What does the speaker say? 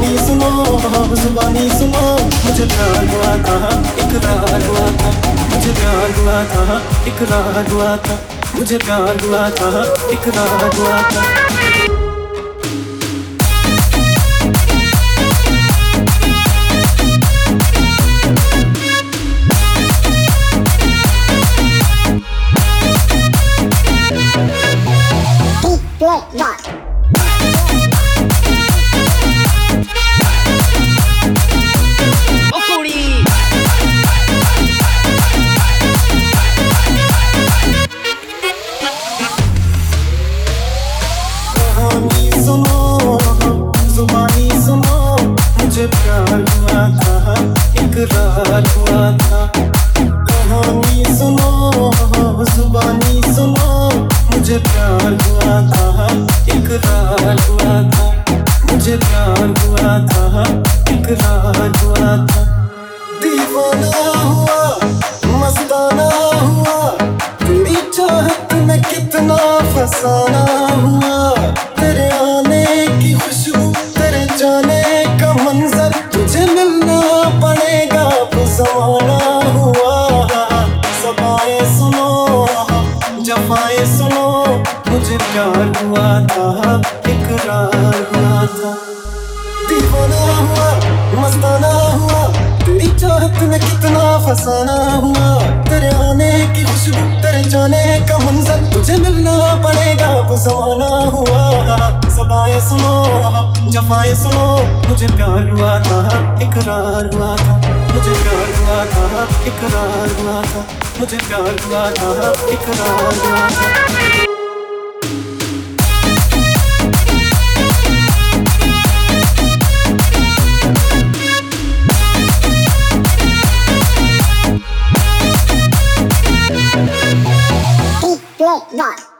सुनो जुबानी सुनो, मुझे प्यार हुआ था, इकरार हुआ था, मुझे प्यार हुआ था, इकरार हुआ था, मुझे प्यार हुआ था, इकरार हुआ था। मुझे प्यार हुआ था, इकरार हुआ था। कहानी सुनो, जुबानी सुनो, मुझे प्यार हुआ था, इकरार हुआ था, मुझे प्यार हुआ था, इकरार हुआ था। दीवाना हुआ, मस्ताना हुआ, तेरी चाहत में कितना फसाना हुआ। तेरे आने की खुशबू, तेरे जाने का मंजर, तुझे मिलना पड़ेगा ज़माना हुआ। सबाएं सुनो, जफाएं सुनो, मुझे प्यार हुआ था, इकरार हुआ था। दीवाना हुआ, मस्ताना हुआ, तेरी चाहत में कितना फसाना हुआ। तेरे आने की खुशबू, तेरे जाने का मंजर, तुझे मिलना पड़ेगा ज़माना हुआ। सबाएं सुनो, जफाएं सुनो, मुझे प्यार हुआ था, इकरार हुआ था, मुझे प्यार हुआ था, इकरार हुआ था, मुझे प्यार हुआ था, इकरार हुआ था। Play God.